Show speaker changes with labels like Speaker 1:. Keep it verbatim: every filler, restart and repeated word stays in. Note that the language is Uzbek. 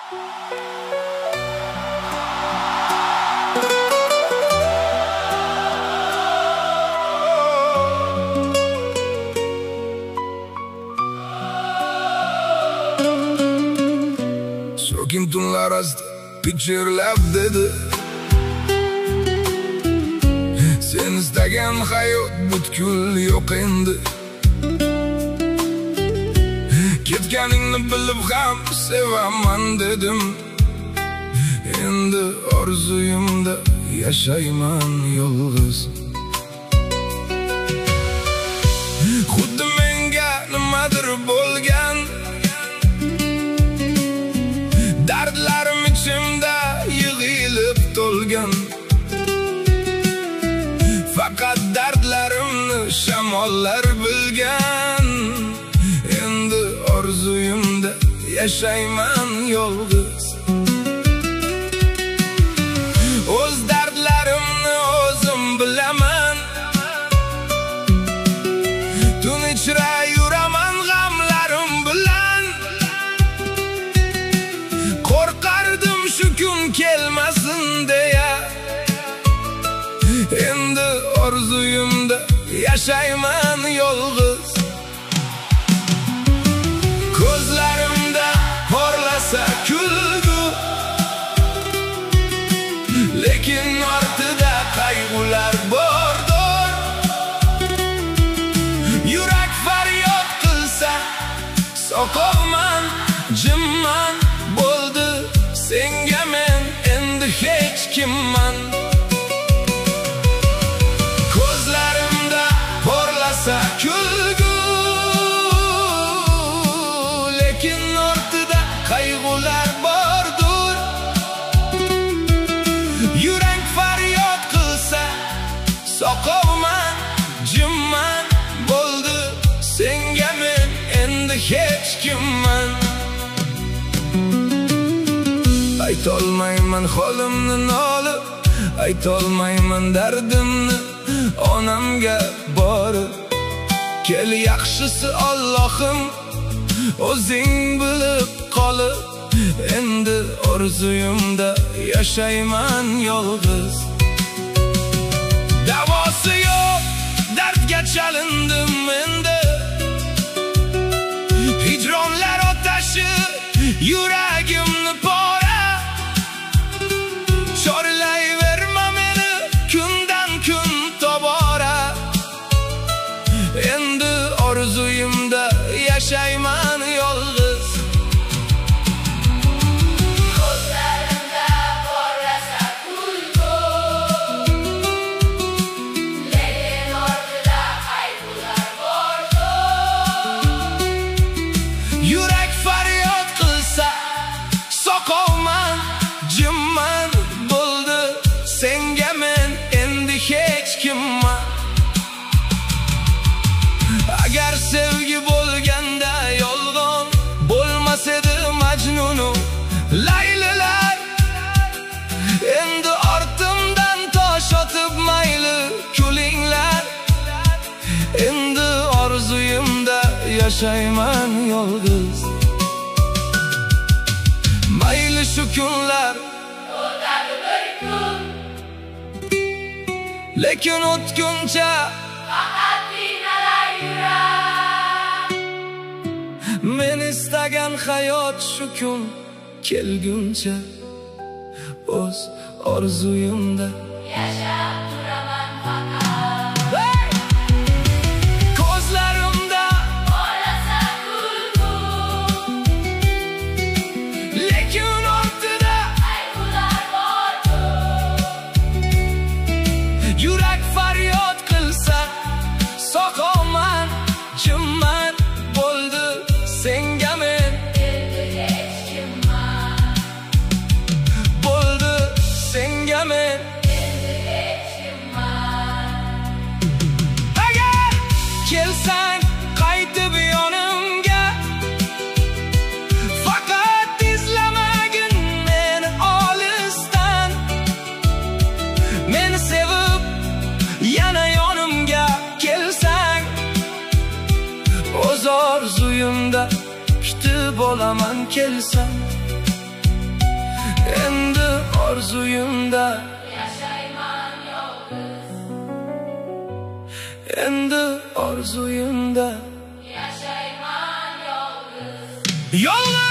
Speaker 1: So'kin tunlar asdi pichirlab dedi, sen istagan hayot butkul yo'q endi. Ketganingni bilib ham sevaman dedim, endi orzuyimda yashayman yolg'iz. Xuddi menga nimadir bo'lgan, dardlarim ichimda yig'ilib to'lgan. Faqat dardlarimni shamollar bilgan, endi orzuyimda yashayman yolg'iz. O'z dardlarimni o'zim bilaman, tun ichra yuraman g'amlarim bilan. Qo'rqardim shu kun kelmasin deya, endi orzuyimda yashayman yolg'iz. Ko'zlarimda porlasa kulgu, lekin ortida qayg'ular bordir. Yurak faryod qilsa, soqovman, jimman, bo'ldi senga men endi hech kimman. Ko'zlarimda porlasa kulgu, lekin ortida qayg'ular bordir. Yurak faryod qilsa, soqovman, jimman, bo'ldi senga men endi hech kimman. Aytolmayman holimni nolib, aytolmayman dardimni onamga borib. Kel yaxshisi Allohim, o'zing bilib qolib, endi orzuyimda yashayman yolg'iz. Davosi yo'q dardga chalindim endi, hijronlar otashi yuragimni pora. Chorlayverma meni kundan kun tobora, endi orzuyimda yashayman yolg'iz.
Speaker 2: Ko'zlarimda porlasa kulgu, lekin ortida qayg'ular bordir.
Speaker 1: Yurak faryod qilsa, soqovman, jimman, bo'ldi senga men endi hech kimman. Agar sevgi bo'lganda yolg'on bo'lmas edi Majnunu Laylilar, endi ortimdan tosh otib mayli kulinglar, endi orzuyimda yashayman yolg'iz. Mayli shu kunlar
Speaker 2: o'tadi bir kun,
Speaker 1: lekin o'tguncha
Speaker 2: faqat qiynalar yurar.
Speaker 1: men istagan hayot shu kun kelguncha, o'z orzuyimda
Speaker 2: Yashab turaman faqat.
Speaker 1: Ko'zlarimda
Speaker 2: Porlasa kulgu,
Speaker 1: lekin ortida
Speaker 2: qayg'ular bordir.
Speaker 1: yurak faryod qilsa, soqovman, jimman, bo'ldi senga men
Speaker 2: Endi hech kimman.
Speaker 1: bo'ldi senga men.
Speaker 2: Endi hech kimman.
Speaker 1: Agar kelsang qaytib yonimga, faqat izlamagin meni olisdan. Meni sevib yana yonimga kelsang, o'z orzuyimda kutib olaman kelsam. endi orzuyimda
Speaker 2: Yashayman yolg'iz,
Speaker 1: endi orzuyimda
Speaker 2: yashayman yolg'iz.
Speaker 1: yolg'iz